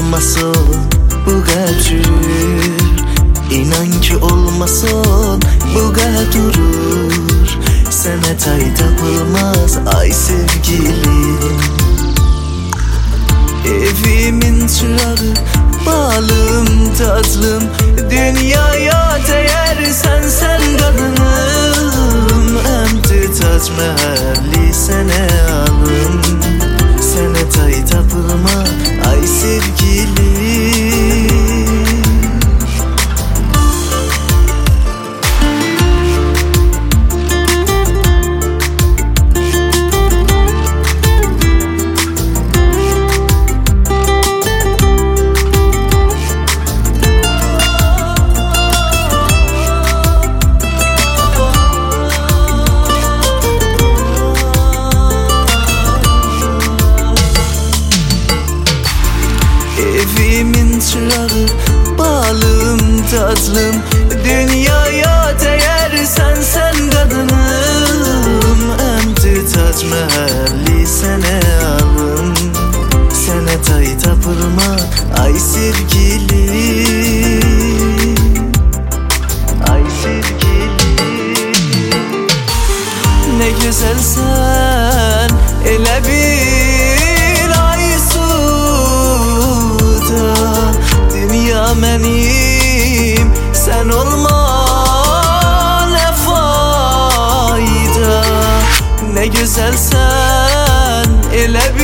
olmasın bu gəcür. İnan ki olmasın bu durur. Sənə tay tapılmaz ay sevgilim. Evimin çırağı, balım tatlım, dünyaya değer sen kadınım. Əmdi tac məhəlli sənə alım. Sənə tay tapılma ay sevgilim. Evimin çırağı, balım tatlım, dünyaya değer sen kadınım. Əmdi tac məhəlli sənə alım. Sənə tay tapılma ay sevgilim. Ay sevgilim. Ne güzelsen elə bil ay suda. Dünya mənim, sen olma ne fayda. Ne güzelsen elə bil